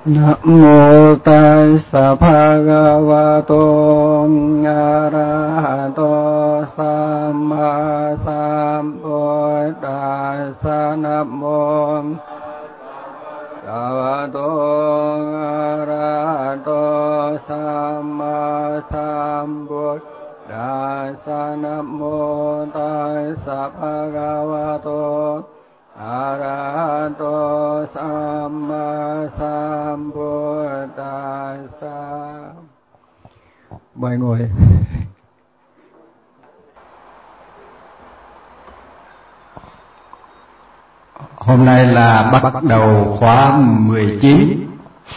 Nam mô Tassa Bhagavato Arahato Samma Sambuddhassa. Nam mô Bhagavato Arahato Samma Sambuddhassa. Nam mô Tassa Bhagavato Arahato Samma Sambuddhassa. Mời ngồi. Hôm nay là bắt đầu khóa 19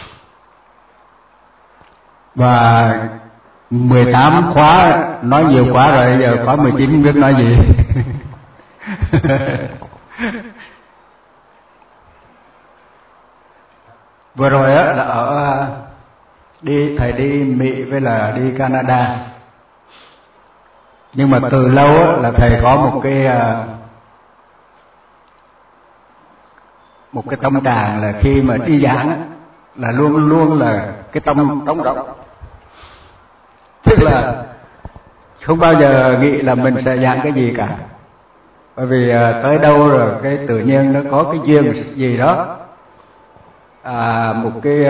và 18 khóa nói nhiều quá rồi, giờ khóa 19 không biết nói gì. Vừa rồi á là ở thầy đi Mỹ với là đi Canada, nhưng mà từ lâu á là thầy có một cái tâm trạng là khi mà đi giảng á, là luôn luôn là cái tâm trống rỗng, tức là không bao giờ nghĩ là mình sẽ giảng cái gì cả, bởi vì tới đâu rồi cái tự nhiên nó có cái duyên gì đó, một cái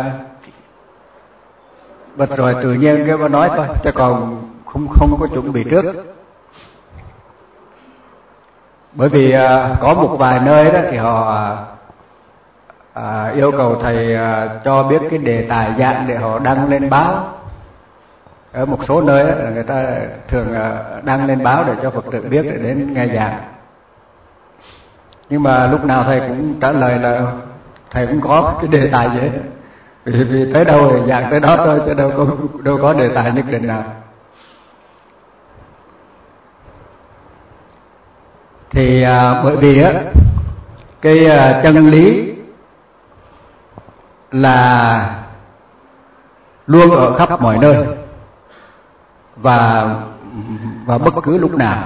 bật rồi tự nhiên cái mà nói thôi, chứ còn không có chuẩn bị trước. Bởi vì có một vài nơi đó thì họ yêu cầu thầy cho biết cái đề tài giảng để họ đăng lên báo. Ở một số nơi đó, người ta thường đăng lên báo để cho Phật tử biết để đến nghe giảng. Nhưng mà lúc nào thầy cũng trả lời là thầy cũng có cái đề tài gì hết, vì tới đâu thì giảng tới đó thôi, chứ đâu có đề tài nhất định nào. Thì bởi vì á cái chân lý là luôn ở khắp mọi nơi và bất cứ lúc nào,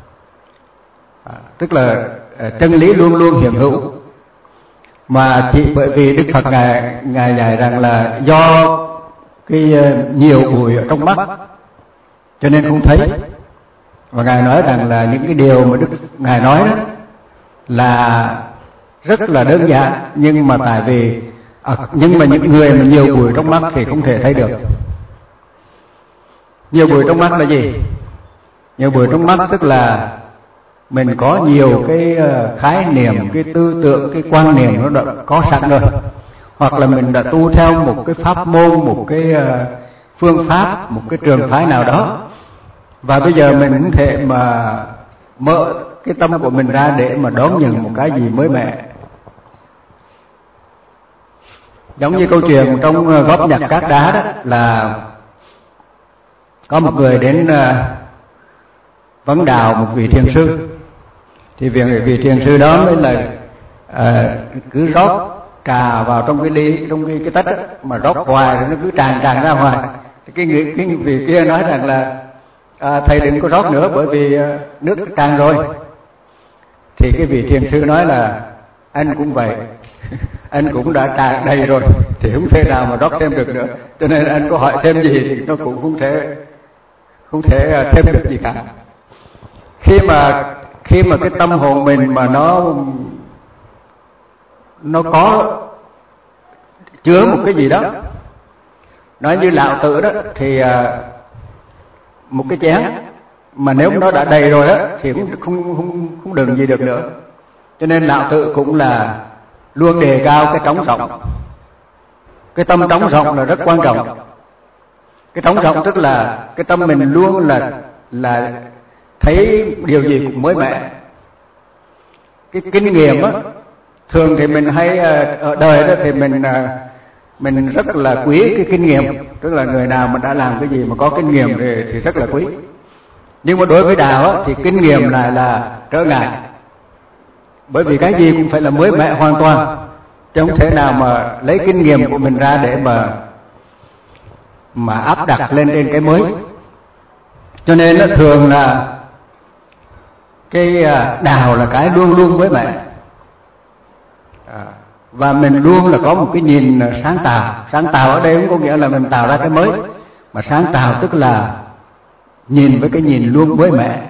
tức là chân lý luôn luôn hiện hữu, mà chỉ bởi vì Đức Phật ngài dạy rằng là do cái nhiều bụi ở trong mắt cho nên không thấy, và ngài nói rằng là những cái điều mà ngài nói đó là rất là đơn giản, nhưng mà tại vì nhưng mà những người mà nhiều bụi trong mắt thì không thể thấy được. Nhiều bụi trong mắt là gì? Nhiều bụi trong mắt tức là mình có nhiều cái khái niệm, cái tư tưởng, cái quan niệm nó đã có sẵn rồi, hoặc là mình đã tu theo một cái pháp môn, một cái phương pháp, một cái trường phái nào đó, và bây giờ mình không thể mà mở cái tâm của mình ra để mà đón nhận một cái gì mới mẻ. Giống như câu chuyện trong Góp Nhặt Cát Đá đó, là có một người đến vấn đào một vị thiền sư, thì vị thiền sư đó mới là cứ rót trà vào trong cái ly, trong cái tách đó, mà rót hoài rồi nó cứ tràn ra ngoài. Cái vị kia nói rằng là thầy đừng có rót nữa, bởi vì nước tràn rồi. Thì cái vị thiền sư nói là anh cũng vậy, anh cũng đã tràn đầy rồi thì không thể nào mà rót thêm được nữa, cho nên anh có hỏi thêm gì thì nó cũng không thể thêm được gì cả. Khi mà cái tâm hồn mình mà nó có chứa một cái gì đó, nói như Lão Tử đó, thì một cái chén mà nếu nó đã đầy rồi á thì không đựng gì được nữa. Cho nên Lão Tử cũng là luôn đề cao cái trống rỗng. Cái tâm trống rỗng là rất quan trọng. Cái trống rỗng tức là cái tâm mình luôn là thấy điều gì cũng mới mẻ. Cái kinh nghiệm á, thường thì mình hay ở đời đó thì mình rất là quý cái kinh nghiệm, tức là người nào mà đã làm cái gì mà có kinh nghiệm thì rất là quý. Nhưng mà đối với đạo á, thì kinh nghiệm lại là trở ngại, bởi vì cái gì cũng phải là mới mẻ hoàn toàn, chứ không thể nào mà lấy kinh nghiệm của mình ra để mà áp đặt lên trên cái mới. Cho nên nó thường là cái đạo là cái luôn luôn mới mẻ. và mình luôn là có một cái nhìn sáng tạo. Sáng tạo ở đây không có nghĩa là mình tạo ra cái mới, mà sáng tạo tức là nhìn với cái nhìn luôn mới mẻ.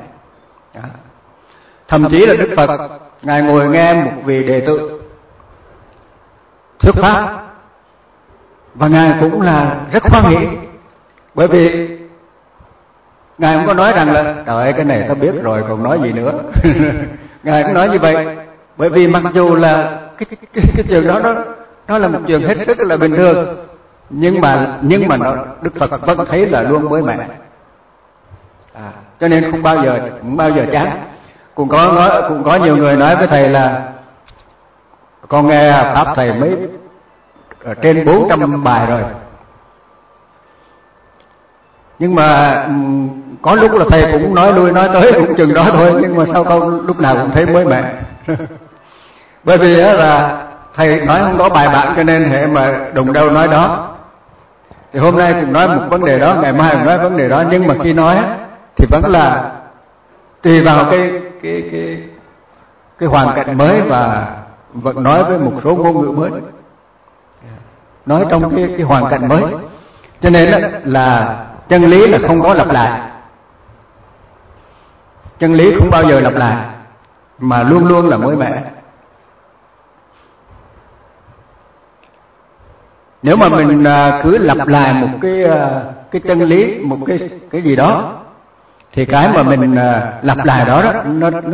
Thậm chí là Đức Phật Ngài ngồi nghe một vị đệ tử thuyết pháp, và Ngài cũng là rất hoan hỉ, bởi vì Ngài không có nói rằng là trời ơi cái này ta biết rồi còn nói gì nữa. Ngài cũng nói như vậy, bởi vì mặc dù là cái chuyện đó nó là một chuyện hết sức là bình thường, nhưng mà Đức Phật vẫn thấy là luôn mới mẻ. Cho nên không bao giờ chán. Cũng có nhiều người nói với thầy là con nghe pháp thầy mấy trên 400 bài rồi, nhưng mà có lúc là thầy cũng nói lui nói tới cũng chừng đó thôi, nhưng mà sau câu lúc nào cũng thấy mới mẻ. Bởi vì là thầy nói không có bài bản, cho nên hệ mà đụng đâu nói đó. Thì hôm nay cũng nói một vấn đề đó, ngày mai cũng nói vấn đề đó, nhưng mà khi nói thì vẫn là tùy vào cái hoàn cảnh mới, và vẫn nói với một số ngôn ngữ mới, nói trong cái hoàn cảnh mới. Cho nên là chân lý là không có lặp lại, chân lý không bao giờ lặp lại, mà luôn luôn là mới mẻ. Nếu mà mình cứ lặp lại một cái chân lý, một cái gì đó, thì cái mà mình lặp lại đó nó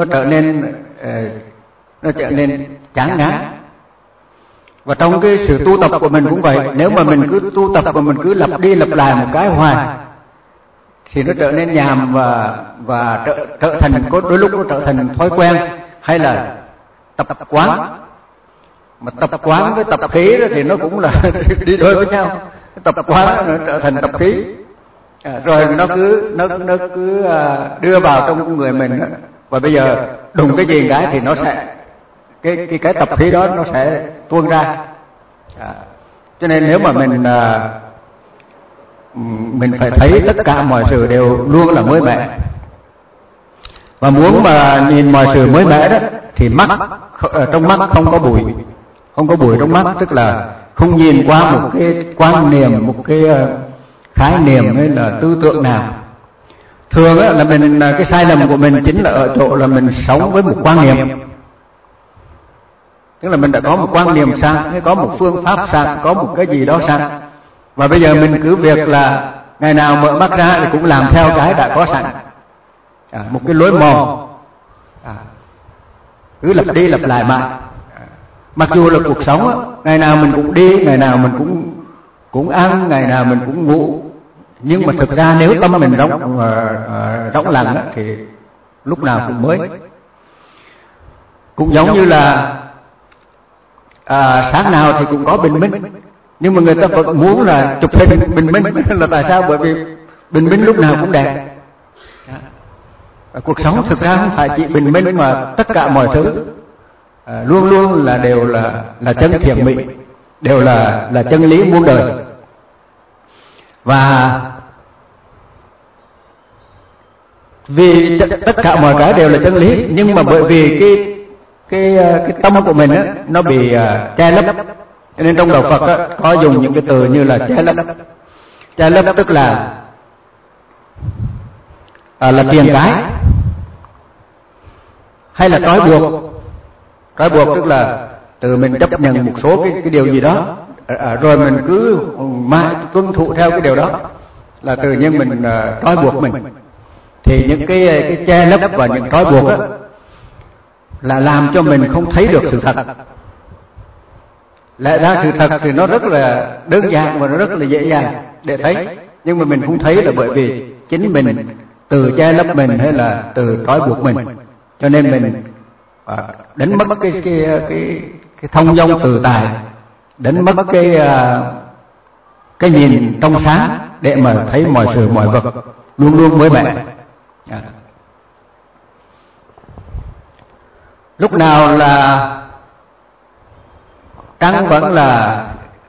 trở nên chán ngán. Và trong cái sự tu tập của mình cũng vậy, nếu mà mình cứ tu tập và mình cứ lặp đi lặp lại một cái hoài thì nó trở nên nhàm, và trở thành, có đôi lúc nó trở thành thói quen hay là tập quán. Mà tập quán với tập khí thì nó cũng là đi đôi với nhau. Tập quán nó trở thành tập khí, rồi nó cứ đưa vào trong người mình, và bây giờ đùng cái gì cái thì nó sẽ cái tập khí đó nó sẽ tuôn ra. Cho nên nếu mà mình phải thấy tất cả mọi sự đều luôn là mới mẻ, và muốn mà nhìn mọi sự mới mẻ đó thì trong mắt không có bụi trong mắt, tức là không nhìn qua một cái quan niệm, một cái khái niệm hay là tư tưởng nào. Thường là cái sai lầm của mình chính là ở chỗ là mình sống với một quan niệm, tức là mình đã có một quan niệm sẵn, hay có một phương pháp sẵn, có một cái gì đó sẵn, và bây giờ mình cứ việc là ngày nào mở mắt ra thì cũng làm theo cái đã có sẵn, một cái lối mòn, cứ lặp đi lặp lại mãi. Mặc dù là cuộc sống ngày nào mình cũng đi, ngày nào mình cũng ăn, ngày nào mình cũng ngủ, nhưng mà thực ra nếu tâm mình rỗng lặng thì lúc nào cũng mới. Cũng giống như là sáng nào thì cũng có bình minh, nhưng mà người ta vẫn muốn là chụp hình bình minh là tại sao? Bởi vì bình minh lúc nào cũng đẹp. Cuộc sống thực ra không phải chỉ bình minh, mà tất cả mọi thứ luôn luôn là đều là chân thiện mỹ, đều là chân lý muôn đời. Và vì tất cả mọi cái đều là chân lý, nhưng mà bởi vì cái tâm của mình nó bị che lấp, cho nên trong đạo Phật có dùng những cái từ như là che lấp. Che lấp tức là tiền cái, hay là trói buộc. Trói buộc tức là từ mình chấp nhận một số cái điều gì đó, rồi mình cứ mãi tuân thủ theo cái điều đó, là tự nhiên mình trói buộc mình. Thì những cái che lấp và những trói buộc là làm cho mình không thấy được sự thật. Lẽ ra sự thật thì nó rất là đơn giản và nó rất là dễ dàng để thấy, nhưng mà mình không thấy là bởi vì chính mình từ che lấp mình hay là từ trói buộc mình, cho nên mình đánh mất cái thông dong tự tại, đánh mất cái nhìn trong sáng để mà thấy mọi sự mọi vật luôn luôn mới mẻ. Lúc nào là trăng vẫn là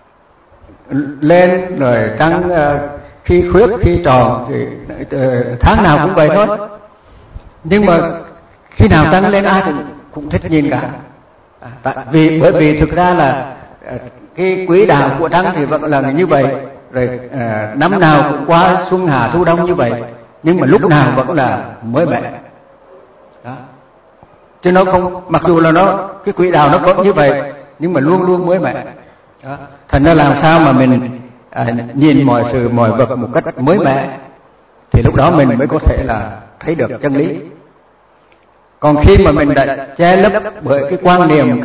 lên, rồi trăng khi khuyết khi tròn, thì tháng nào cũng vậy thôi. Nhưng mà khi nào trăng lên ai cũng thích nhìn cả. Bởi vì thực ra là cái quỹ đạo của trăng thì vẫn là như vậy, rồi năm nào cũng qua xuân hạ thu đông như vậy, nhưng mà lúc nào vẫn là mới mẻ. Đó. Chứ nó không, mặc dù là nó cái quỹ đạo nó vẫn như vậy, nhưng mà luôn luôn mới mẻ. Đó. Thành ra làm sao mà mình nhìn mọi sự mọi vật một cách mới mẻ, thì lúc đó mình mới có thể là thấy được chân lý. Còn khi mà mình đã che lấp bởi cái quan niệm,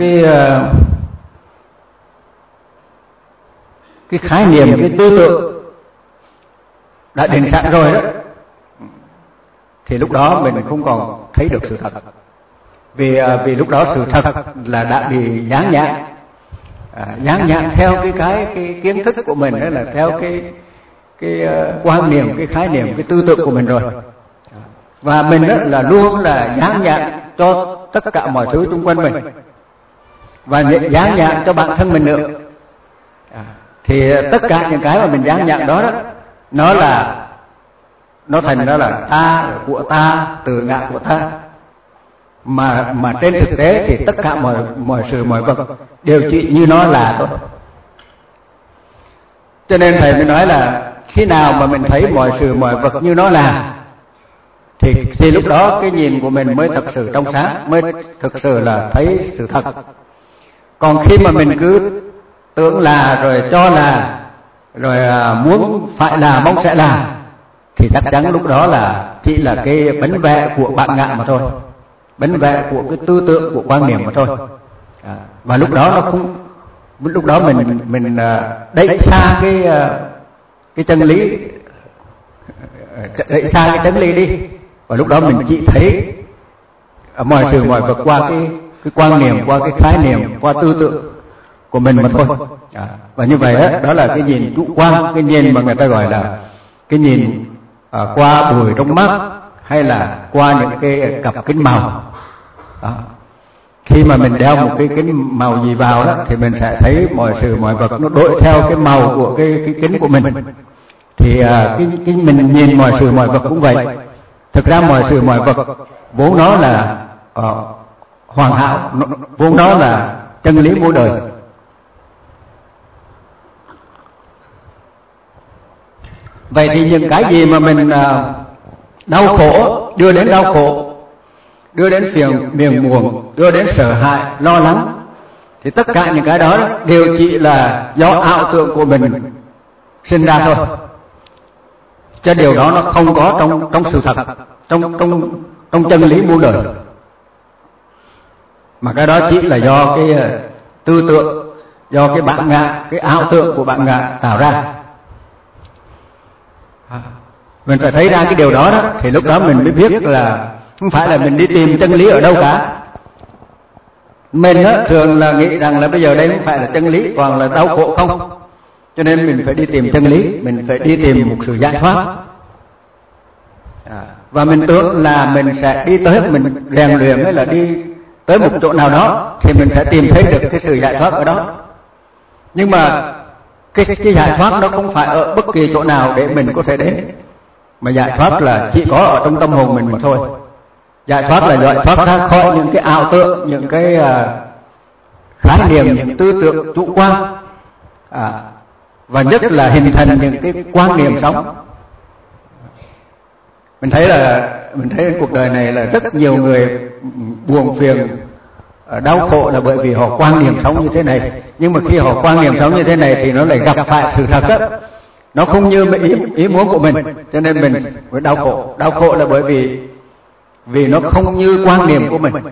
cái khái niệm, cái tư tưởng đã định sẵn rồi đó, thì lúc đó mình không còn thấy được sự thật. Vì lúc đó sự thật là đã bị dán nhãn theo cái kiến thức của mình, đó là theo cái quan niệm, cái khái niệm, cái tư tưởng của mình rồi. Và mình đó là luôn là dán nhãn cho tất cả mọi thứ xung quanh mình, và dán nhãn cho bản thân mình nữa. Thì tất cả những cái mà mình dán nhãn đó, nó thành đó là ta, của ta, tự ngã của ta. Mà trên thực tế thì tất cả mọi sự mọi vật đều chỉ như nó là thôi. Cho nên thầy mới nói là khi nào mà mình thấy mọi sự mọi vật như nó là, thì lúc đó cái nhìn của mình mới thật sự trong sáng, mới thực sự là thấy sự thật. Còn khi mà mình cứ tưởng là, rồi cho là, rồi muốn phải là, mong sẽ là, thì chắc chắn lúc đó là chỉ là cái bánh vẽ của bản ngã mà thôi, bánh vẽ của cái tư tưởng, của quan niệm mà thôi. Và lúc đó nó không, lúc đó mình đẩy xa cái chân lý, đẩy xa cái chân lý đi, và lúc đó mình chỉ thấy mọi sự mọi vật qua cái quan niệm, qua cái khái niệm, qua tư tưởng của mình mà thôi. Và như vậy đó là cái nhìn chủ quan, cái nhìn mà người ta gọi là cái nhìn qua bụi trong mắt, hay là qua những cái cặp kính màu. Đó. Khi mà mình đeo một cái kính màu gì vào đó, thì mình sẽ thấy mọi sự mọi vật nó đổi theo cái màu của cái kính của mình. Thì cái mình nhìn mọi sự mọi vật cũng vậy. Thực ra mọi sự mọi vật vốn nó là hoàn hảo, vốn nó là chân lý muôn đời. Vậy thì những cái gì mà mình đau khổ, đưa đến đau khổ, đưa đến phiền muộn, đưa đến sợ hãi, lo lắng, thì tất cả những cái đó đều chỉ là do ảo tưởng của mình sinh ra thôi. Chứ điều đó nó không có trong sự thật, trong chân lý muôn đời. Mà cái đó chỉ là do cái tư tưởng, do cái bản ngã, cái ảo tưởng của bản ngã tạo ra. Mình phải thấy ra cái điều đó, thì lúc đó mình mới biết là không phải là mình đi tìm chân lý ở đâu cả. Mình thường là nghĩ rằng là bây giờ đây không phải là chân lý, còn là đau khổ không. Cho nên mình phải đi tìm chân lý, mình phải đi tìm một sự giải thoát. Và mình tưởng là mình sẽ đi tới, mình rèn luyện hay là đi tới một chỗ nào đó, thì mình sẽ tìm thấy được cái sự giải thoát ở đó. Nhưng mà cái giải thoát nó không phải ở bất kỳ chỗ nào để mình có thể đến, mà giải thoát là chỉ có ở trong tâm hồn mình mà thôi. Giải thoát là giải thoát ra khỏi những cái ảo tưởng, những cái khái niệm, những tư tưởng chủ quan, và nhất là hình thành những cái quan niệm sống. Mình thấy cuộc đời này là rất nhiều người buồn phiền, đau khổ là bởi vì họ quan niệm sống như thế này. Nhưng mà khi họ quan niệm sống như thế này thì nó lại gặp phải sự thật đó, nó không như ý muốn của mình, cho nên mình mới đau khổ. Đau khổ là bởi vì nó không như quan niệm của mình.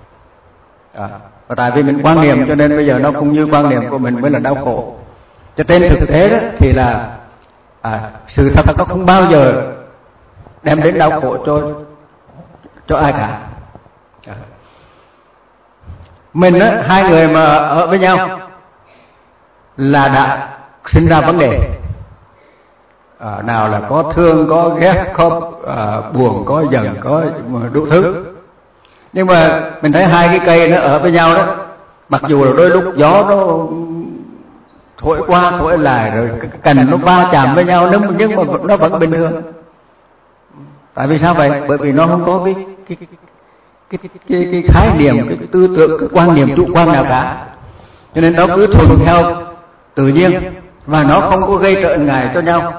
Và tại vì mình quan niệm cho nên bây giờ nó không như quan niệm của mình mới là đau khổ. Cho trên thực tế đó thì là sự thật nó không bao giờ đem đến đau khổ cho ai cả. Mình hai người mà ở với nhau là đã sinh ra vấn đề. Nào là có thương, có ghét, có buồn, có giận, có đủ thứ. Nhưng mà mình thấy hai cái cây nó ở với nhau đó, mặc dù là đôi lúc gió nó thổi qua thổi lại, rồi cái cành nó va chạm với nhau, nhưng mà nó vẫn bình thường. Tại vì sao vậy? Bởi vì nó không có cái khái niệm, cái tư tưởng, cái quan niệm chủ quan nào cả. cho nên nó cứ thuận theo tự nhiên và nó không có gây trở ngại cho nhau.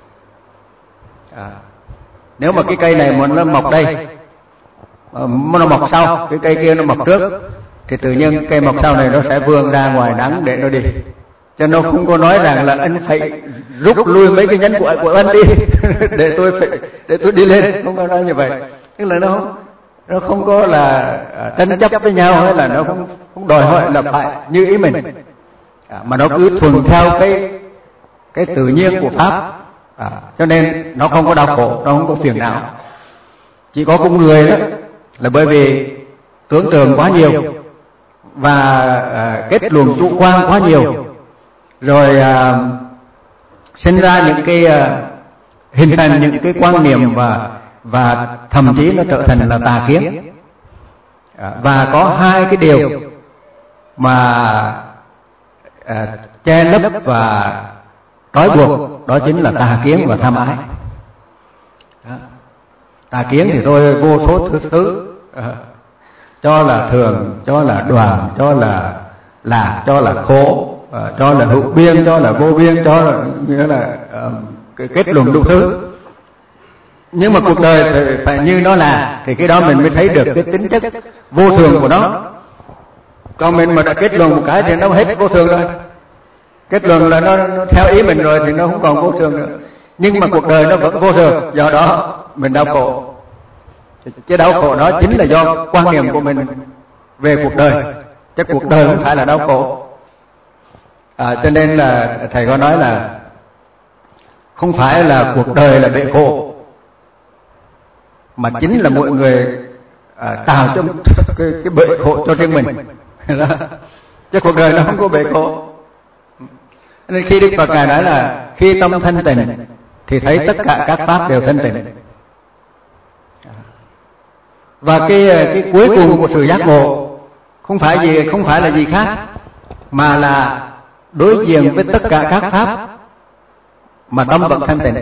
Nếu mà cái cây này mà nó mọc đây, nó mọc sau, cái cây kia nó mọc trước, thì tự nhiên cây mọc sau này nó sẽ vươn ra ngoài nắng để nó đi. Cho nó không có nói rằng là anh phải rút lui mấy cái nhánh của anh đi để tôi đi lên, không có nói như vậy. Tức là nó không có là tranh chấp với nhau, hay là nó không đòi hỏi là phải như ý mình, mà nó cứ thuận theo cái tự nhiên của pháp. Cho nên nó không có đau khổ, nó không có phiền não. Chỉ có con người đó là bởi vì tưởng tượng quá nhiều và kết luận chủ quan quá nhiều, rồi sinh ra những cái hình thành những cái quan niệm và thậm chí nó trở thành là tà kiến. Và có hai cái điều mà che lấp và trói buộc, đó chính là tà kiến và tham ái. Tà kiến thì tôi vô số thứ, cho là thường, cho là đoàn, cho là lạc, cho là khổ, cho là hữu biên, cho là vô biên, cho là nghĩa là kết luận đủ thứ. Nhưng mà cuộc đời phải như nó là, thì cái đó mình mới thấy được cái tính chất vô thường của nó. Còn mình mà đã kết luận một cái thì nó hết vô thường rồi. Kết luận là nó theo ý mình rồi thì nó không còn vô thường nữa. Nhưng mà cuộc đời nó vẫn vô thường, do đó mình đau khổ. Cái đau khổ đó chính là do quan niệm của mình về cuộc đời, chứ cuộc đời không phải là đau khổ. Cho nên là thầy có nói là không phải là cuộc đời là bể khổ, mà chính là mọi người tạo cho cái bể khổ cho riêng mình. Chứ cuộc đời nó không có bể khổ. Nên khi Đức Phật Ngài nói là khi tâm thanh tịnh thì thấy tất cả các pháp đều thanh tịnh. Và cái cuối cùng của sự giác ngộ không phải là gì khác, mà là đối diện với tất cả các pháp mà tâm vẫn thanh tịnh.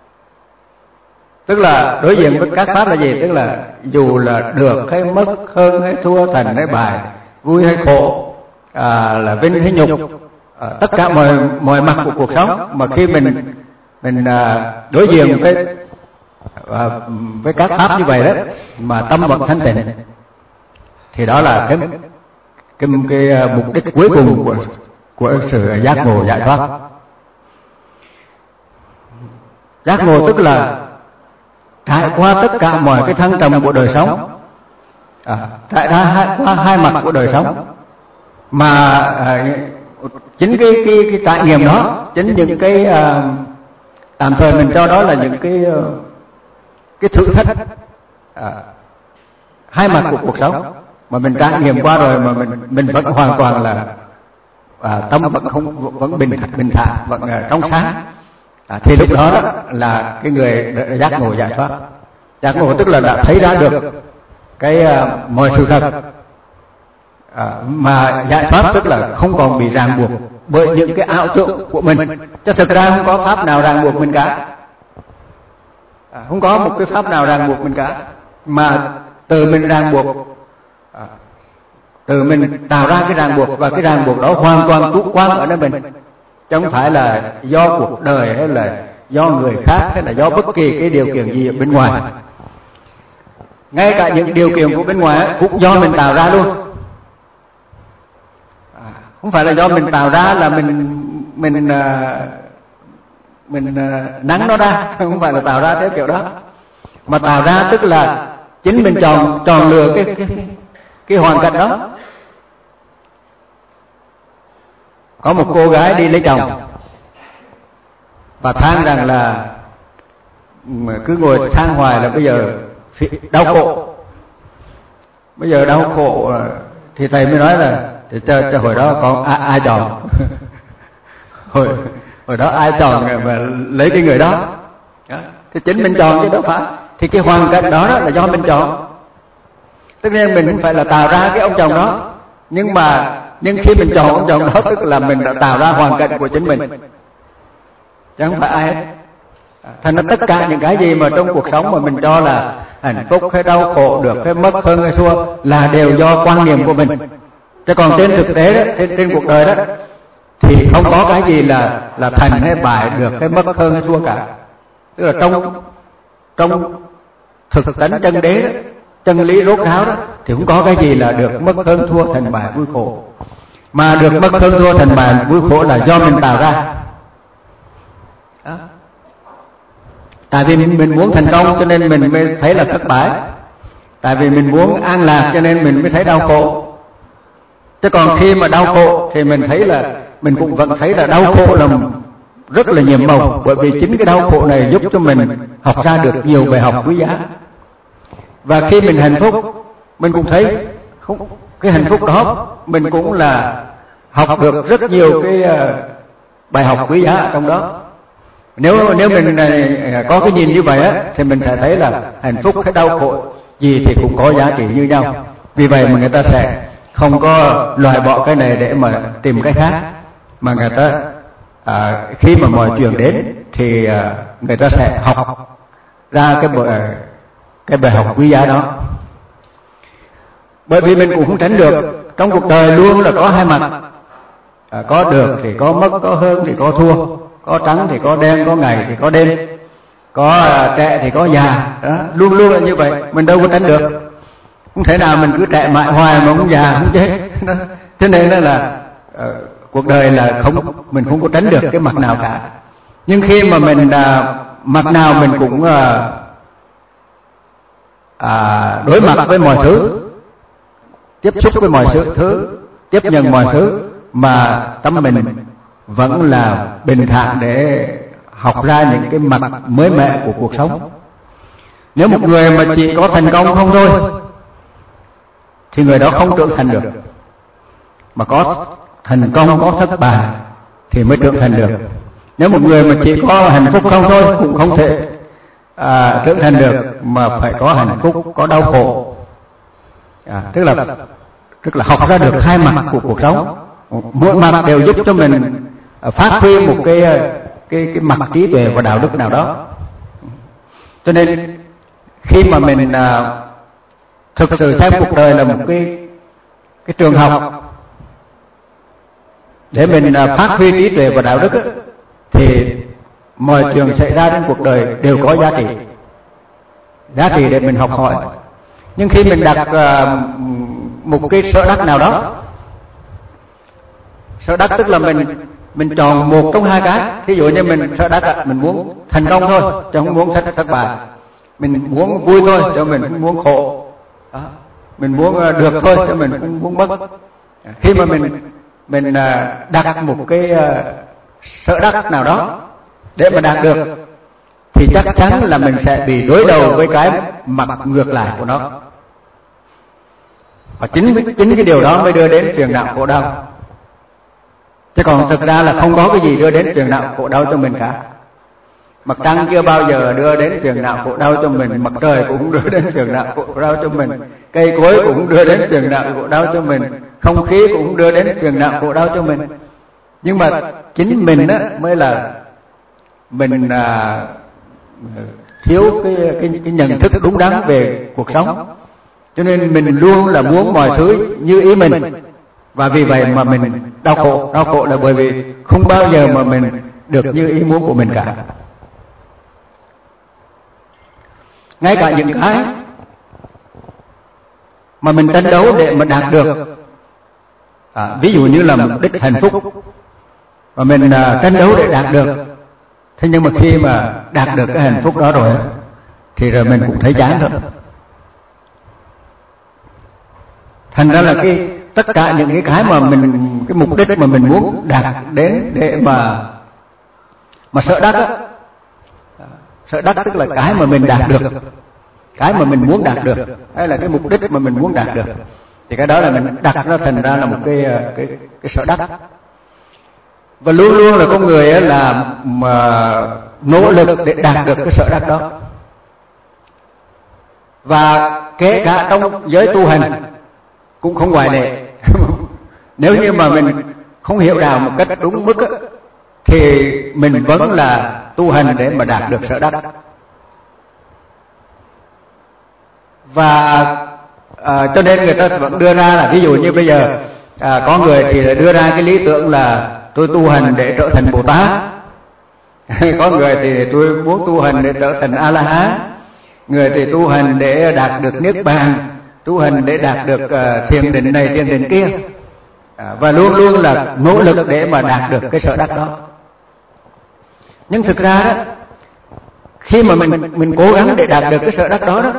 Tức là đối diện với các pháp là gì? Tức là dù là được hay mất, hơn hay thua, thành hay bại, vui hay khổ, là vinh hay nhục, tất cả mọi mặt của cuộc sống, mà khi mình đối diện với các pháp như vậy đó, mà tâm vẫn thanh tịnh, thì đó là cái mục đích cuối cùng của sự giác ngộ giải thoát. Giác ngộ tức là trải qua tất cả mọi cái thăng trầm của đời sống, trải qua hai mặt của đời sống, mà chính cái trải nghiệm đó, chính những cái tạm thời mình cho đó là những cái thử thách hai mặt của cuộc sống mà mình trải nghiệm qua rồi, mà mình vẫn hoàn toàn là tâm vẫn bình thản, vẫn trong sáng, thì lúc đó là cái người giác ngộ giải thoát. Giác ngộ tức là đã thấy ra được cái mọi sự thật, mà giải thoát tức là không còn bị ràng buộc bởi những cái ảo tưởng của mình. Chứ thực ra không có pháp nào ràng buộc mình cả, không có một cái pháp nào ràng buộc mình cả, mà từ mình ràng buộc, từ mình tạo ra cái ràng buộc, và cái ràng buộc đó hoàn toàn chủ quan ở nơi mình, chứ không phải là do cuộc đời hay là do người khác hay là do bất kỳ cái điều kiện gì ở bên ngoài. Ngay cả những điều kiện của bên ngoài cũng do mình tạo ra luôn. Không phải là do mình tạo ra là mình nắng nó ra, không phải là tạo ra theo kiểu đó, mà tạo ra tức là chính mình chọn lựa cái hoàn cảnh đó. Có một cô gái đi lấy chồng và than rằng là cứ ngồi than hoài là bây giờ đau khổ. Bây giờ đau khổ thì thầy mới nói là cho hồi đó còn ai chọn hồi đó ai chọn mà lấy cái người đó, thì chính mình chọn chứ đâu phải. Thì cái hoàn cảnh đó là do mình chọn. Tất nhiên mình không phải là tạo ra cái ông chồng đó, nhưng khi mình chọn ông chồng đó tức là mình đã tạo ra hoàn cảnh của chính mình, chứ không phải ai hết. Thành ra tất cả những cái gì mà trong cuộc sống mà mình cho là hạnh phúc hay đau khổ, được hay mất, hơn hay thua, là đều do quan niệm của mình, Chứ còn trên thực tế đó, trên cuộc đời đó thì không có cái gì là thành hay bại, được hay mất hơn hay thua cả. Tức là trong thực tánh chân đế đó, chân lý rốt ráo đó, thì không có cái gì là được mất hơn thua, thành bại vui khổ. Mà được mất hơn thua, thành bại vui khổ là do mình tạo ra. Đó. Tại vì mình muốn thành công cho nên mình mới thấy là thất bại. Tại vì mình muốn an lạc cho nên mình mới thấy đau khổ. Chứ còn khi mà đau khổ thì mình thấy là mình cũng vẫn thấy là đau khổ là rất là nhiệm màu, bởi vì chính cái đau khổ này giúp cho mình học ra được nhiều bài học quý giá. Và khi mình hạnh phúc, mình cũng thấy cái hạnh phúc đó mình cũng là học được rất nhiều cái bài học quý giá ở trong đó. Nếu mình có cái nhìn như vậy á, thì mình sẽ thấy là hạnh phúc hay đau khổ gì thì cũng có giá trị như nhau. Vì vậy mà người ta sẽ không có loại bỏ cái này để mà tìm cái khác, mà người ta khi mà mọi chuyện đến thì người ta sẽ học ra cái bài học quý giá đó. Bởi vì mình cũng không tránh được, trong cuộc đời luôn là có hai mặt, có được thì có mất, có hơn thì có thua, có trắng thì có đen, có ngày thì có đêm, có trẻ thì có già đó, luôn luôn là như vậy, mình đâu có tránh được. Không thể nào mình cứ trẻ mãi hoài mà không già không chết. Cho nên là cuộc đời là mình không có tránh được cái mặt nào cả. Nhưng khi mà mình mặt nào mình cũng đối mặt với mọi thứ, tiếp xúc với mọi thứ, tiếp nhận mọi thứ, mà tâm mình vẫn là bình thản để học ra những cái mặt mới mẻ của cuộc sống. Nếu một người mà chỉ có thành công không thôi thì người đó không trưởng thành được. Mà có thành công, có thất bại thì mới trưởng thành được. Nếu một người mà chỉ có hạnh phúc không thôi cũng không thể trưởng thành được, mà phải có hạnh phúc, có đau khổ. Tức là học ra được hai mặt của cuộc sống. Mỗi mặt đều giúp cho mình phát huy một cái mặt trí tuệ và đạo đức nào đó. Cho nên khi mà mình thực sự xem cuộc đời là một cái trường học để mình phát huy trí tuệ và đạo đức ấy, thì mọi chuyện xảy ra trên cuộc đời đều có giá trị để mình học hỏi. Nhưng khi mình đặt một cái sở đắc nào đó, sở đắc tức là mình chọn một trong hai cái. Ví dụ như mình sở đắc mình muốn thành công thôi, chứ không muốn thất bại. Mình muốn vui thôi, chứ mình không muốn khổ. Đó. Mình muốn được thôi, chứ mình không muốn mất. Khi mà mình đặt một cái sở đắc nào đó để mà đạt được, thì chắc chắn là mình sẽ bị đối đầu với cái mặt ngược lại của nó. Và chính cái điều đó mới đưa đến phiền não khổ đau. Chứ còn thực ra là không có cái gì đưa đến phiền não khổ đau cho mình cả. Mặt trăng chưa bao giờ đưa đến phiền não khổ đau cho mình, mặt trời cũng đưa đến phiền não khổ đau cho mình, cây cối cũng đưa đến phiền não khổ đau cho mình, không khí cũng đưa đến phiền não khổ đau cho mình. Nhưng mà chính mình á mới là mình thiếu cái nhận thức đúng đắn về cuộc sống. Cho nên mình luôn là muốn mọi thứ như ý mình, và vì vậy mà mình đau khổ. Đau khổ là bởi vì không bao giờ mà mình được như ý muốn của mình cả. Ngay cả những cái mà mình tranh đấu để mà đạt được, ví dụ như là mục đích hạnh phúc, và mình tranh đấu để đạt được. Thế nhưng mà khi mà đạt được cái hạnh phúc đó rồi thì rồi mình cũng thấy chán thôi. Thành ra là tất cả những cái mà cái mục đích mà mình muốn đạt đến để mà sở đắc á, sở đắc tức là cái mà mình đạt được, cái mà mình muốn đạt được, hay là cái mục đích mà mình muốn đạt được, thì cái đó là mình đặt nó thành ra là một cái sở đắc. Và luôn luôn là con người ấy là nỗ lực để đạt được cái sở đắc đó. Và kể cả trong giới tu hành cũng không ngoại lệ. Nếu như mà mình không hiểu đạo một cách đúng mức ấy, thì mình vẫn là tu hành để mà đạt được sở đắc. Và cho nên người ta vẫn đưa ra là ví dụ như bây giờ Có người thì đưa ra cái lý tưởng là tôi tu hành để trở thành Bồ Tát. Có người thì tôi muốn tu hành để trở thành A La Hán. Người thì tu hành để đạt được niết bàn, tu hành để đạt được thiền định này thiền định kia, và luôn luôn là nỗ lực để mà đạt được cái sở đắc đó. Nhưng thực ra đó, khi mà mình cố gắng để đạt được cái sở đắc đó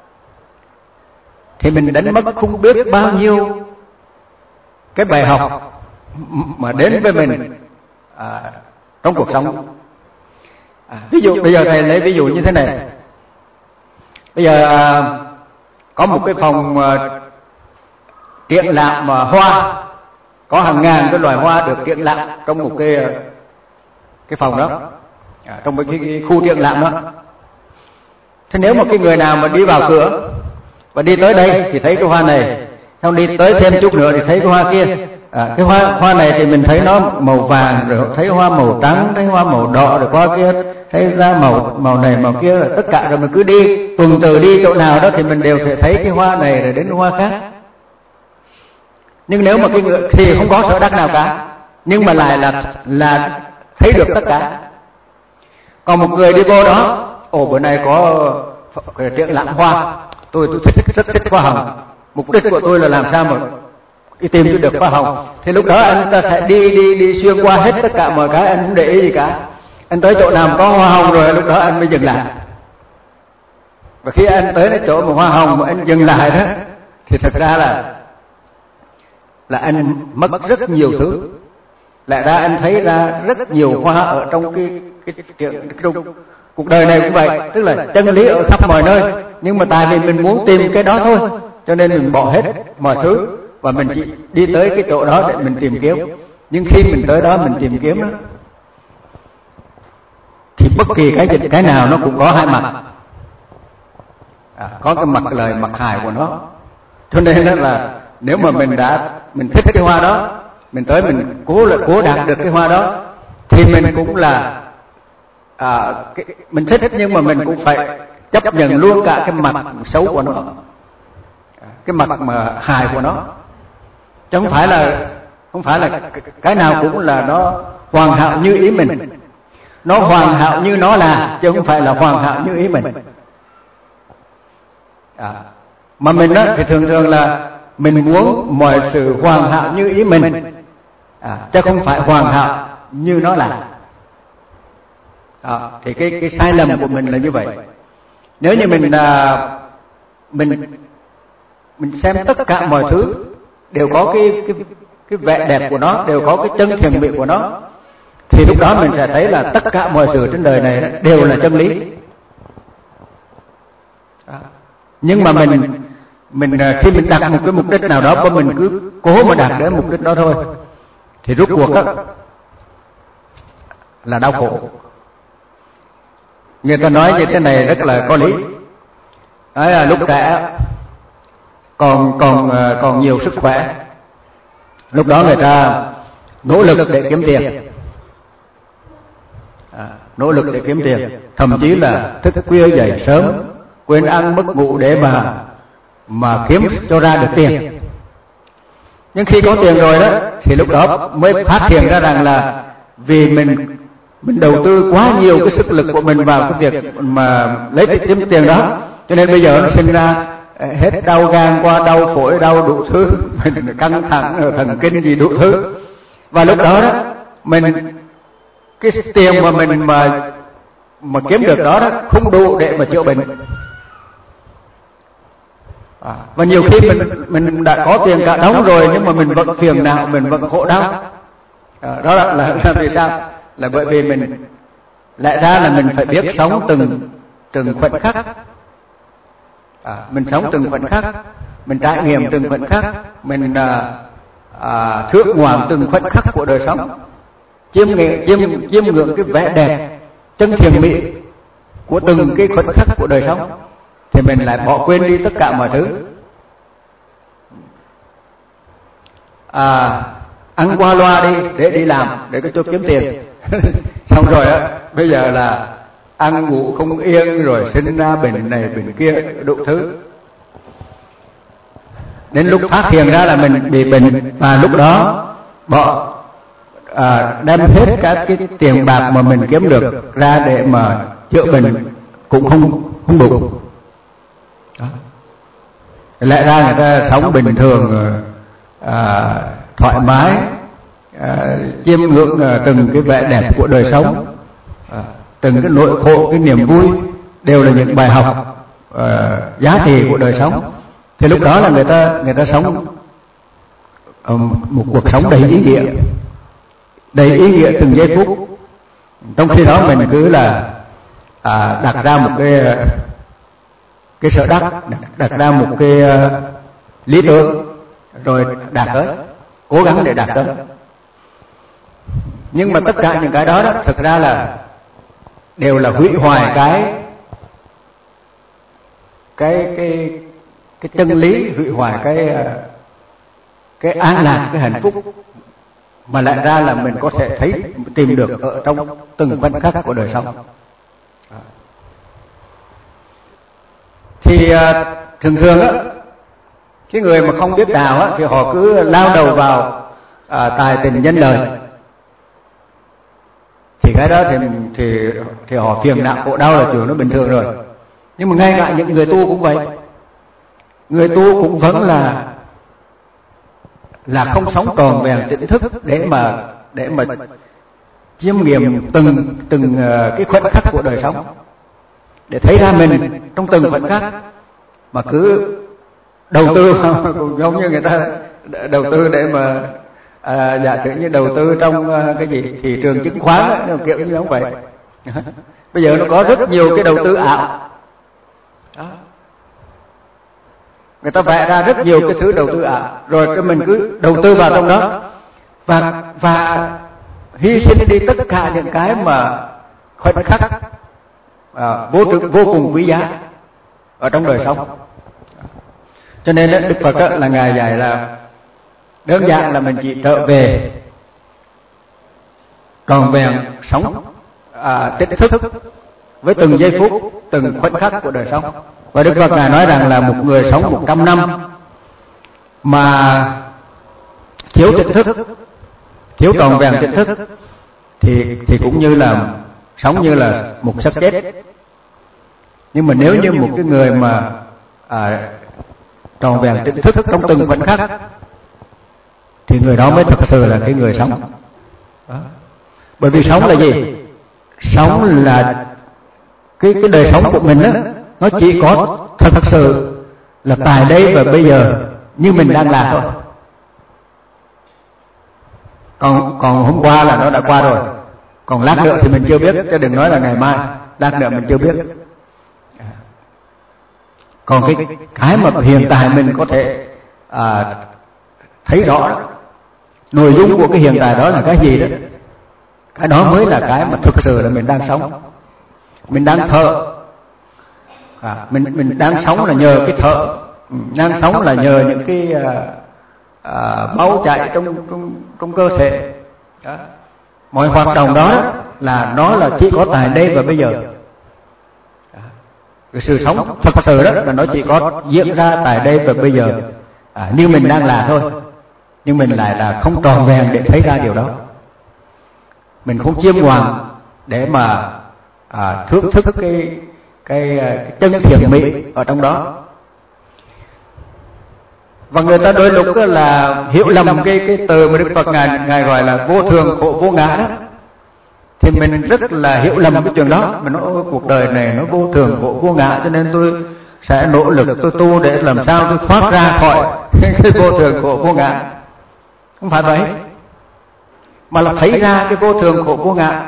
thì mình đánh mất không biết bao nhiêu cái bài học mà đến với mình trong cuộc sống. Ví dụ bây giờ thầy lấy ví dụ như thế này. Bây giờ có một cái phòng triển lãm hoa, có hàng ngàn cái loài hoa được triển lãm trong một cái phòng đó, trong một cái khu triển lãm đó. Thế nếu một cái người nào mà đi vào cửa và đi tới đây thì thấy cái hoa này, xong đi tới thêm chút nữa thì thấy cái hoa kia. Cái hoa này thì mình thấy nó màu vàng, rồi thấy hoa màu trắng, thấy hoa màu đỏ, rồi qua kia thấy ra màu này màu kia, rồi tất cả rồi mình cứ đi tuần tự đi chỗ nào đó thì mình đều thể thấy cái hoa này rồi đến hoa khác. Nhưng nếu mà cái người thì không có sở đắc nào cả, nhưng mà lại là thấy được tất cả. Còn một người đi vô đó, bữa nay có triển lãm hoa, tôi rất thích hoa hồng, mục đích của tôi là làm sao mà đi tìm cho được hoa hồng. Thì lúc đó anh ta sẽ đi xuyên qua hết tất cả mọi cái, anh không để ý gì cả. Anh tới chỗ nào có hoa hồng rồi lúc đó anh mới dừng lại. Và khi anh tới cái chỗ mà hoa hồng mà anh dừng lại đó thì thật ra là anh mất rất nhiều thứ. Lại ra anh thấy ra rất nhiều hoa ở trong trong cuộc đời này cũng vậy, tức là chân lý ở khắp mọi nơi, nhưng mà tại vì mình muốn tìm cái đó thôi, cho nên mình bỏ hết mọi thứ và mình chỉ đi tới cái chỗ đó để mình tìm kiếm. Nhưng khi mình tới đó mình tìm kiếm đó, thì bất kỳ cái nào nó cũng có hai mặt. Có cái mặt lời mặt hại của nó. Cho nên đó là nếu mà mình thích cái hoa đó, mình tới mình cố đạt được cái hoa đó, thì mình cũng là mình thích, nhưng mà mình cũng phải chấp nhận luôn cả cái mặt xấu của nó, cái mặt mà hại của nó. Chứ không phải là cái nào cũng là nó hoàn hảo như ý mình. Nó hoàn hảo như nó là, chứ không phải là hoàn hảo như ý mình. Mà mình đó thì thường là mình muốn mọi sự hoàn hảo như ý mình, chứ không phải hoàn hảo như nó là. Thì cái sai lầm của mình là như vậy. Nếu như mình xem tất cả mọi thứ đều có cái vẻ đẹp của nó, đều có cái chân thiện mỹ của nó, thì lúc đó mình sẽ thấy là tất cả mọi sự trên đời này đều là chân lý. Nhưng mà mình khi mình đặt một cái mục đích nào đó và mình cứ cố mà đạt đến mục đích đó thôi, thì rốt cuộc là đau khổ. Người ta nói như thế này rất là có lý. Đấy là lúc trẻ còn nhiều sức khỏe, lúc đó người ta nỗ lực để kiếm tiền, nỗ lực để kiếm tiền, thậm chí là thức khuya dậy sớm, quên ăn mất ngủ để mà kiếm cho ra được tiền. Nhưng khi có tiền rồi đó thì lúc đó mới phát hiện ra rằng là vì mình đầu tư quá nhiều cái sức lực của mình vào cái việc mà lấy kiếm tiền đó, cho nên bây giờ nó sinh ra hết đau gan qua đau phổi, đau đủ thứ, mình căng thẳng thần kinh gì đủ thứ. Và lúc đó mình cái tiền mà mình mà kiếm được đó không đủ để mà chữa bệnh. Và nhiều khi mình đã có tiền cả đống rồi, nhưng mà mình vẫn phiền não, mình vẫn khổ đau. Đó là vì sao? Là bởi vì mình lẽ ra là mình phải biết sống từng khoảnh khắc. Mình sống từng khoảnh khắc, mình trải nghiệm từng khoảnh khắc, mình thưởng ngoạn từng khoảnh khắc của đời sống, chiêm ngưỡng cái vẻ đẹp chân thiện mỹ của từng cái khoảnh khắc của đời sống, thì mình lại bỏ quên đi tất cả mọi thứ. Ăn qua loa đi để đi làm, để có chỗ kiếm tiền. Xong rồi bây giờ là ăn ngủ không yên, rồi sinh ra bệnh này bệnh kia đủ thứ. đến lúc phát hiện ra là mình bị bệnh, và lúc đó đem hết các cái tiền bạc mà mình kiếm được ra để mà chữa bệnh cũng không đủ. Đó. Lẽ ra người ta sống bình thường, thoải mái, chiêm ngưỡng từng cái vẻ đẹp của đời sống, từng cái nỗi khổ, cái niềm vui đều là những bài học giá trị của đời sống. Thì lúc đó là người ta sống một cuộc sống đầy ý nghĩa từng giây phút. Trong khi đó mình cứ là đặt ra một cái sở đắc, đặt ra một cái lý tưởng rồi đạt tới, cố gắng để đạt tới. Nhưng mà tất cả những cái đó thực ra là đều là hủy hoại cái chân lý, hủy hoại cái an lạc, cái hạnh phúc mà lại ra là mình có thể tìm được ở trong từng khoảnh khắc của đời sống. Thì thường á, cái người mà không biết đạo á, thì họ cứ lao đầu vào tài tình nhân lợi, thì cái đó thì họ phiền não khổ đau là chuyện nó bình thường rồi. Nhưng mà ngay cả những người tu cũng vậy, người tu cũng vẫn là không sống tròn vẹn tỉnh thức để mà chiêm nghiệm từng cái khoảnh khắc của đời sống, để thấy ra mình trong từng khoảnh khắc, mà cứ đầu tư cũng giống như người ta đầu tư để mà giả sử như đầu tư trong cái gì thị trường chứng khoán ấy, kiểu như giống vậy. Bây giờ nó có rất nhiều cái đầu tư ảo đó. Người ta vẽ ra rất nhiều cái thứ đầu tư ảo, rồi cái mình cứ đầu tư vào trong đó và hy sinh đi tất cả những cái mà khoảnh khắc vô cùng quý giá ở trong đời sống. Cho nên Đức Phật là Ngài dạy là đơn giản là mình chỉ trở về tròn vẹn sống tỉnh thức với từng giây phút, từng khoảnh khắc của đời sống. Và Đức Phật Ngài nói rằng là một người sống 100 năm mà thiếu tỉnh thức, thiếu tròn vẹn tỉnh thức thì cũng như là sống như là một xác chết. Nhưng mà nếu như một cái người mà tròn vẹn tỉnh thức trong từng khoảnh khắc thì người đó mới thực sự là cái người sống. Đó. Bởi vì sống là gì? Sống là cái đời sống của mình đó, nó chỉ có thật sự là tại đây và bây giờ như mình đang làm thôi. Còn hôm qua là nó đã qua rồi, còn lát nữa thì mình chưa biết, chứ đừng nói là ngày mai, lát nữa mình chưa biết. Còn cái mà hiện tại mình có thể thấy rõ nội dung của cái hiện tại đó là cái gì đó, cái đó mới là cái mà thực sự là mình đang sống. Mình đang thở, mình đang sống là nhờ cái thở, đang sống là nhờ những cái máu chảy trong cơ thể đó. Mọi hoạt động đó là nó là chỉ có tại đây và bây giờ. Cái sự sống thật sự đó là nó chỉ có diễn ra tại đây và bây giờ, như mình đang là thôi. Nhưng mình lại là không tròn vẹn để thấy ra điều đó. Mình không chiêm ngoạn để mà thưởng thức cái chân thiện mỹ ở trong đó. Và người ta đôi lúc là hiểu lầm cái từ mà Đức Phật ngài gọi là vô thường khổ vô ngã đó. Thì mình rất là hiểu lầm cái chuyện đó. Mình nói cuộc đời này nó vô thường khổ vô ngã, cho nên tôi sẽ nỗ lực tôi tu để làm sao tôi thoát ra khỏi cái vô thường khổ vô ngã. Không phải vậy, mà là thấy ra cái vô thường khổ vô ngã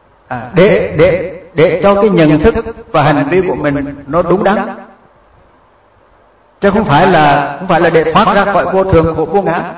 để cho cái nhận thức và hành vi của mình nó đúng đắn, chứ không phải là để thoát ra khỏi vô thường khổ vô ngã,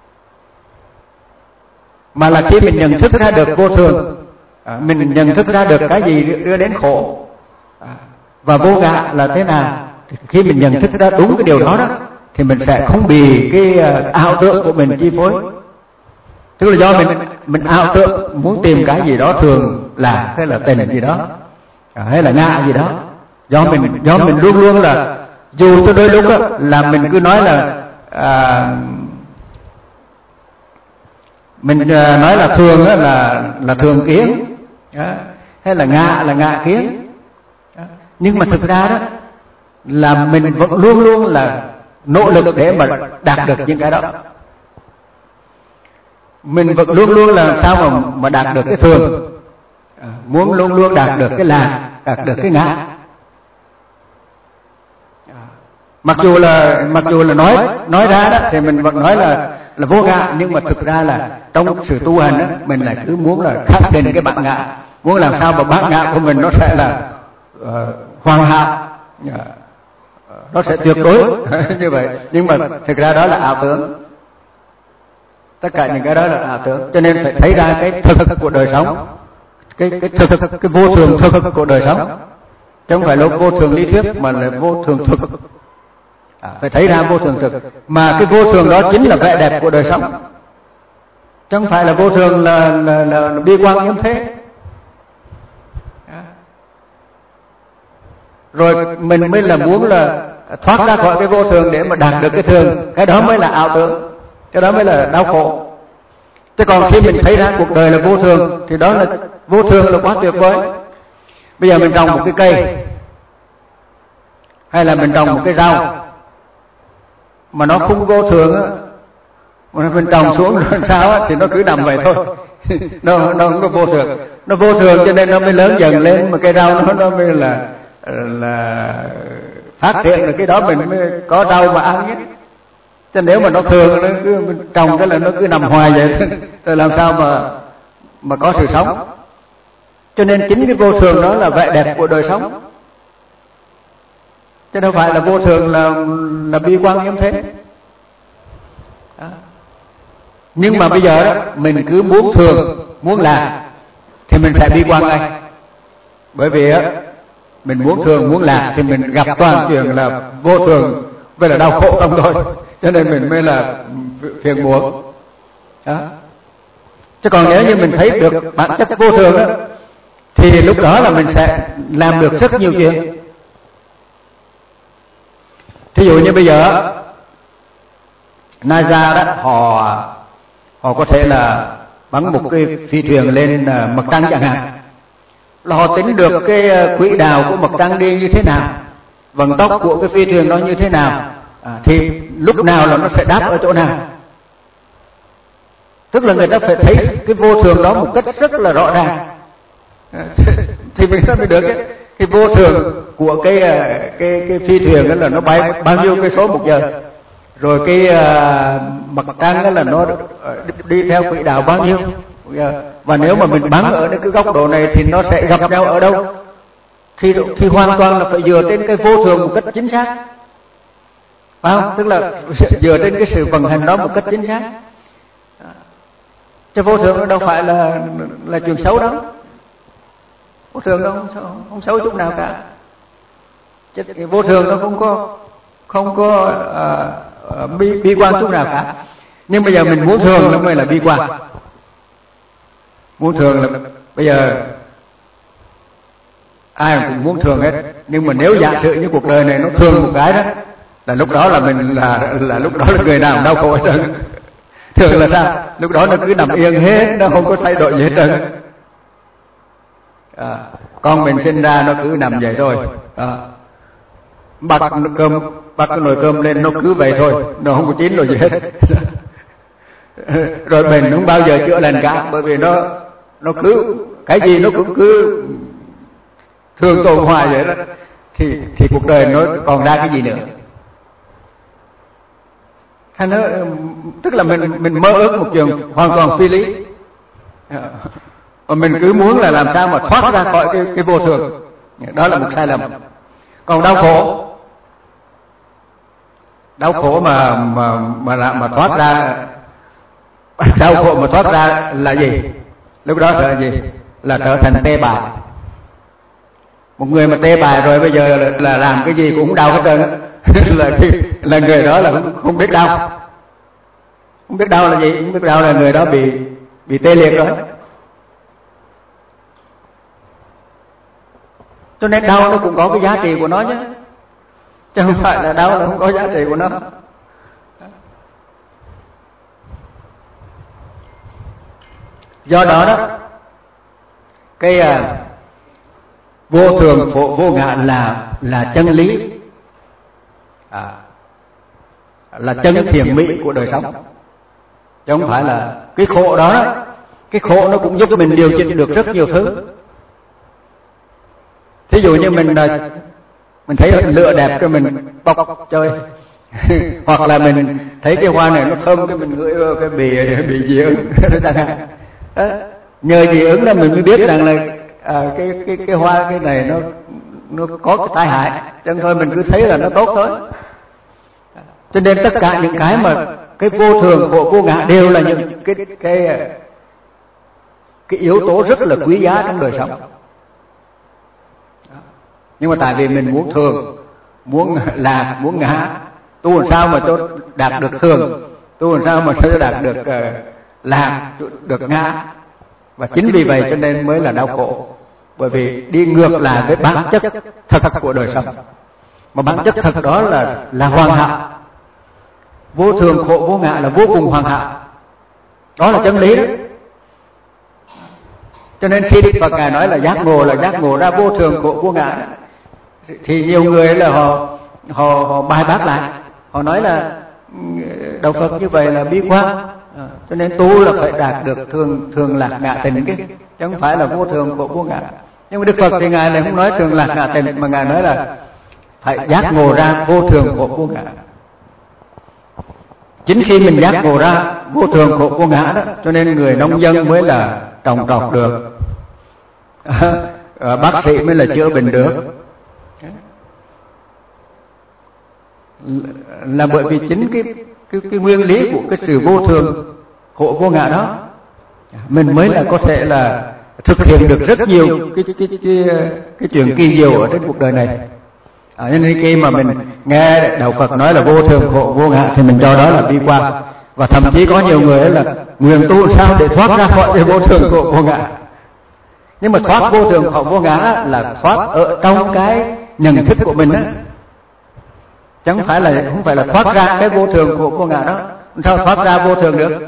mà là khi mình nhận thức ra được vô thường, mình nhận thức ra được cái gì đưa đến khổ và vô ngã là thế nào. Khi mình nhận thức ra đúng cái điều đó đó thì mình sẽ không bị cái ảo tưởng của mình chi phối. Tức là do mình ảo tưởng muốn tìm cái gì đó thường là hay là tình gì đó hay là ngã gì đó, do mình luôn luôn là dù cho đôi lúc là mình cứ nói là mình nói là thường đó là thường kiến, hay là ngạ kiến, nhưng mà thực ra đó là mình vẫn luôn luôn là nỗ lực để mà đạt được những cái đó. Mình vẫn luôn luôn là sao mà đạt được cái thường, muốn luôn luôn đạt được cái lạc, đạt được cái ngã. Mặc dù là nói ra đó thì mình vẫn nói là vô ngã, nhưng mà thực ra là trong sự tu hành đó, mình lại cứ muốn là khắc định cái bản ngã, muốn làm sao mà bản ngã của mình nó sẽ là hoàn hảo, nó sẽ tuyệt đối như vậy. Nhưng mà thực ra đó là ảo tưởng. Tất cả những cái đó là ảo tưởng, cho nên phải thấy ra cái thực của đời sống, cái vô thường thực của đời sống, chứ không phải là vô thường lý thuyết mà là vô thường thực. Phải thấy ra vô thường thực, mà cái vô thường đó chính là vẻ đẹp của đời sống, chứ không phải là vô thường là bi quan yếm thế. Rồi mình mới là muốn là thoát ra khỏi cái vô thường để mà đạt được cái thường, cái đó mới là ảo tưởng, cái đó mới là đau khổ. Chứ còn khi mình thấy ra cuộc đời là vô thường thì đó là vô thường, là quá tuyệt vời. Bây giờ mình trồng một cái cây, hay là mình trồng một cái rau mà nó không vô thường á, mà mình trồng xuống rồi sao á thì nó cứ nằm vậy thôi. nó không có vô thường, nó vô thường cho nên nó mới lớn dần lên, mà cây rau nó mới là phát triển, rồi cái đó mình mới có rau mà ăn nhé. Chứ nếu mà nó thường, nó cứ trồng cái là nó cứ nằm hoài vậy rồi làm sao mà có sự sống. Cho nên chính cái vô thường đó là vẻ đẹp của đời sống, chứ đâu phải là vô thường là bi quan yếm thế. Nhưng mà bây giờ đó mình cứ muốn thường, muốn lạc thì mình sẽ bi quan ngay. Bởi vì á mình muốn thường muốn lạc thì mình gặp toàn chuyện là vô thường với là đau khổ không thôi, cho nên mình mới là phiền muộn đó. Chứ còn nếu như mình thấy được bản chất vô thường đó thì lúc đó là mình sẽ làm được rất nhiều chuyện. Thí dụ như bây giờ NASA đó họ có thể là bắn một cái phi thuyền lên mặt trăng chẳng hạn, là họ tính được cái quỹ đạo của mặt trăng đi như thế nào, vận tốc của cái phi thuyền đó như thế nào, thì lúc nào là nó sẽ đáp ở chỗ nào. Tức là người ta phải thấy cái vô thường đó một cách rất là rõ ràng thì mình mới được cái vô thường của cái phi thuyền đó là nó bay bao nhiêu cây số một giờ, rồi cái mặt trăng đó là nó đi theo quỹ đạo bao nhiêu. Và nếu mà mình bắn ở cái góc độ này thì nó sẽ gặp nhau ở đâu, thì hoàn toàn là phải dựa trên cái vô thường một cách chính xác, phải không? Tức là dựa trên cái sự vận hành đó một cách chính xác. Chứ vô thường nó đâu phải là chuyện xấu đâu, vô thường nó không xấu chút nào cả. Chứ cái vô thường nó không có bi quan chút nào cả. Nhưng bây giờ mình muốn thường nó mới là bi quan. Muốn thường là bây giờ ai cũng muốn thường hết, nhưng mà nếu giả sử như cuộc đời này nó thường một cái đó, là lúc đó là mình là lúc đó là người nào đau khổ hết trơn. Thường là sao? Lúc đó nó cứ nằm yên hết, nó không có thay đổi gì hết trơn. Con mình sinh ra nó cứ nằm vậy thôi. Bắt cái nồi cơm lên nó cứ vậy thôi, nó không có chín rồi gì hết. Rồi bệnh không bao giờ chữa lành cả, bởi vì nó cứ cái gì nó cũng cứ thường tồn hoài vậy đó. Thì cuộc đời nó còn ra cái gì nữa? Thành nó tức là mình mơ ước một chuyện hoàn toàn phi lý, mà mình cứ muốn là làm sao mà thoát ra khỏi cái vô thường. Đó là một sai lầm. Còn đau khổ mà thoát ra, đau khổ mà thoát ra là gì? Lúc đó là gì? Là trở thành tê bài. Một người mà tê bài rồi bây giờ là làm cái gì cũng đau hết trơn á. là người đó là không biết đau. Không biết đau là gì? Không biết đau là người đó bị tê liệt rồi. Cho nên đau nó cũng có cái giá trị của nó chứ không phải là đau là không có giá trị của nó. Do đó đó, cái vô thường khổ vô ngã là chân lý, là chân thiện mỹ của đời sống, chứ không phải là cái khổ đó. Cái khổ nó cũng giúp mình điều chỉnh được rất nhiều thứ. Thí dụ như mình thấy lửa đẹp cho mình bọc chơi hoặc là mình thấy cái hoa này nó thơm cái mình ngửi vào cái bị dị ứng nhờ dị ứng là mình mới biết rằng là cái hoa cái này nó có cái tai hại, chẳng thôi mình cứ thấy là nó tốt thôi. Cho nên tất cả những cái mà cái vô thường của vô ngã đều là những cái yếu tố rất là quý giá trong đời sống. Nhưng mà tại vì mình muốn thường, muốn lạc, muốn ngã, tu làm sao mà cho đạt được thường, tu làm sao mà cho đạt được lạc, được ngã. Và chính vì vậy cho nên mới là đau khổ, bởi vì đi ngược lại với bản chất thật của đời sống. Mà bản chất thật đó là hoàn hảo. Vô thường khổ vô ngã là vô cùng hoàn hảo. Đó là chân lý đó. Cho nên khi Đức Phật Ngài nói là giác ngộ ra vô thường khổ vô ngã, thì nhiều người là họ bài bác lại, họ nói là đạo Phật như vậy là bi quan, cho nên tu là phải đạt được thường lạc ngã tịnh chứ không phải là vô thường khổ vô ngã. Nhưng mà Đức Phật thì Ngài lại không nói thường lạc ngã tịnh, mà Ngài nói là phải giác ngộ ra vô thường khổ vô ngã. Chính khi mình giác ngộ ra vô thường khổ vô ngã đó, cho nên người nông dân mới là trồng trọt được, bác sĩ mới là chữa bệnh được, là bởi vì chính cái nguyên lý của cái sự vô thường khổ vô ngã đó, mình mới là có thể là thực hiện được rất nhiều cái chuyện kỳ diệu ở trên cuộc đời này. Nên khi mà mình nghe đạo Phật nói là vô thường khổ vô ngã thì mình cho đó là bi quan, và thậm chí có nhiều người là nguyện tu sao để thoát ra khỏi cái vô thường khổ vô ngã. Nhưng mà thoát vô thường khổ vô ngã là thoát ở trong cái nhận thức của mình đó, chẳng phải là không phải là thoát ra cái vô thường khổ vô ngã đó. Sao thoát ra vô thường được?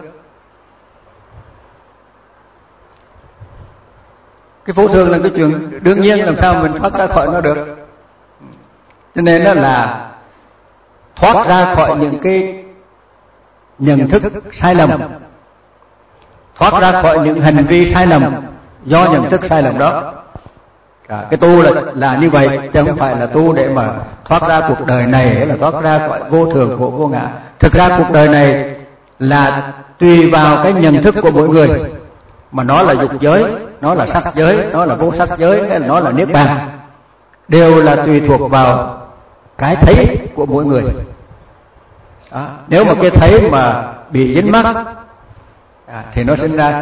Cái vô thường là cái chuyện đương nhiên, làm sao mình thoát ra khỏi nó được? Cho nên đó là thoát ra khỏi những cái nhận thức sai lầm, thoát ra khỏi những hành vi sai lầm do nhận thức sai lầm đó. Cái tu là như vậy, chứ không phải là tu để mà thoát ra cuộc đời này, hay là thoát ra khỏi vô thường khổ vô ngã. Thực ra cuộc đời này là tùy vào cái nhận thức của mỗi người, mà nó là dục giới, nó là sắc giới, nó là vô sắc giới, hay là nó là niết bàn, đều là tùy thuộc vào cái thấy của mỗi người. Nếu mà cái thấy mà bị dính mắc thì nó sinh ra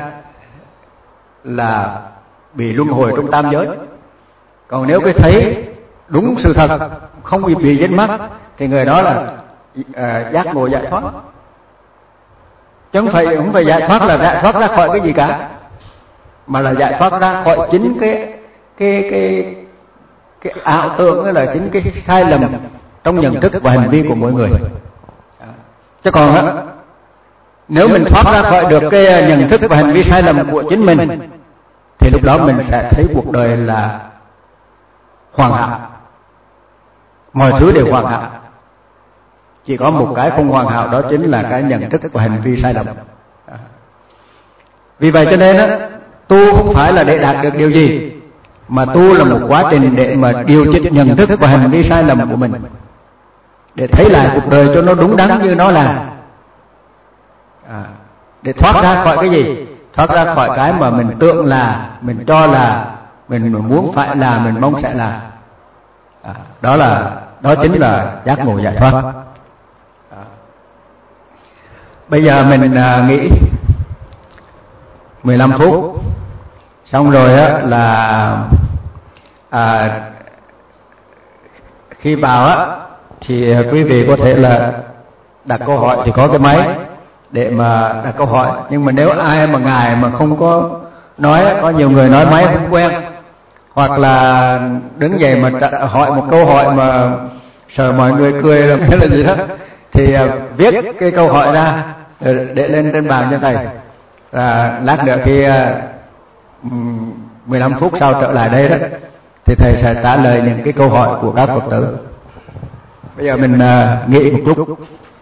là bị luân hồi trong tam giới. Còn nếu cái thấy đúng sự thật, không bị dính mắc, thì người đó là giác ngộ giải thoát. Chứ không phải giải thoát là giải thoát ra khỏi cái gì cả, mà là giải thoát ra khỏi chính cái ảo tưởng, là chính cái sai lầm trong nhận thức và hành vi của mỗi người. Chứ còn á, nếu mình thoát ra khỏi được cái nhận thức và hành vi sai lầm của chính mình, thì lúc đó mình sẽ thấy cuộc đời là hoàn hảo, mọi thứ đều hoàn hảo. Chỉ có một cái không hoàn hảo, đó chính là cái nhận thức và hành vi sai lầm. Vì vậy cho nên á, tu không phải là để đạt được điều gì, mà tu là một quá trình để mà điều chỉnh nhận thức và hành vi sai lầm của mình, để thấy lại cuộc đời cho nó đúng đắn như nó là, để thoát ra khỏi cái gì? Thoát ra khỏi cái mà mình tưởng là, mình cho là, mình muốn phải là, mình mong sẽ là. Đó chính là giác ngộ giải thoát. Bây giờ mình nghỉ 15 phút, xong rồi á là khi vào á thì quý vị có thể là đặt câu hỏi, thì có cái máy để mà đặt câu hỏi. Nhưng mà nếu ai mà ngài mà không có nói, có nhiều người nói máy không quen, hoặc là đứng dậy mà hỏi một câu hỏi mà sợ mọi người cười hay là gì đó, thì viết cái câu hỏi ra để lên trên bàn cho thầy, Lát nữa khi 15 phút sau trở lại đây đó thì thầy sẽ trả lời những cái câu hỏi của các Phật tử. Bây giờ mình nghỉ một lúc.